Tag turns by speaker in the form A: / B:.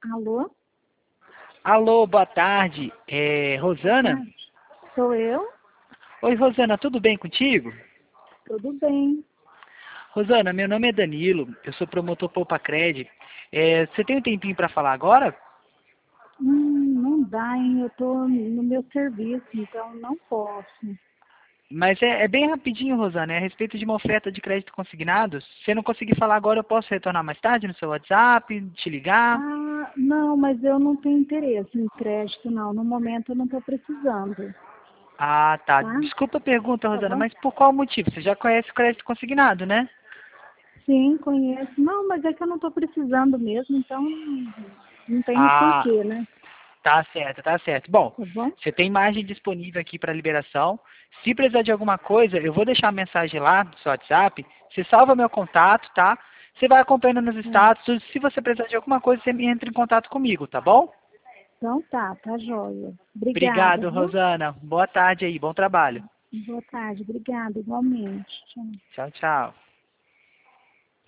A: Alô?
B: Alô, boa tarde. Rosana?
A: Ah, sou eu?
B: Oi, Rosana, tudo bem contigo?
A: Tudo bem.
B: Rosana, meu nome é Danilo, eu sou promotor Poupa-Cred. Você tem um tempinho para falar agora?
A: Não dá, hein? Eu tô no meu serviço, então não posso.
B: Mas é bem rapidinho, Rosana, é a respeito de uma oferta de crédito consignado. Se você não conseguir falar agora, eu posso retornar mais tarde no seu WhatsApp, te ligar.
A: Não, mas eu não tenho interesse em crédito, não. No momento eu não estou precisando,
B: Ah, tá.
A: tá?
B: Desculpa a pergunta,
A: Tá
B: Rosana,
A: bom?
B: mas por qual motivo? Você já conhece o crédito consignado, né?
A: Sim, conheço. Não, mas é que eu não estou precisando mesmo, então não tem o
B: Ah,
A: porquê, né?
B: tá certo, tá certo. Bom,
A: Tá bom?
B: você tem margem disponível aqui para liberação. Se precisar de alguma coisa, eu vou deixar a mensagem lá no seu WhatsApp. Você salva meu contato, tá? Você vai acompanhando nos
A: É.
B: status. Se você precisar de alguma coisa, você me entra em contato comigo, tá bom?
A: Então tá joia. Obrigada,
B: Obrigado,
A: viu?
B: Rosana. Boa tarde aí, bom trabalho.
A: Boa tarde, obrigada, igualmente. Tchau.
B: Tchau, tchau.